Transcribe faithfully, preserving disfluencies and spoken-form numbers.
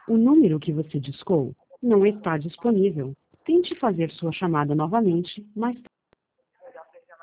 O número que você discou não está disponível. Tente fazer sua chamada novamente mais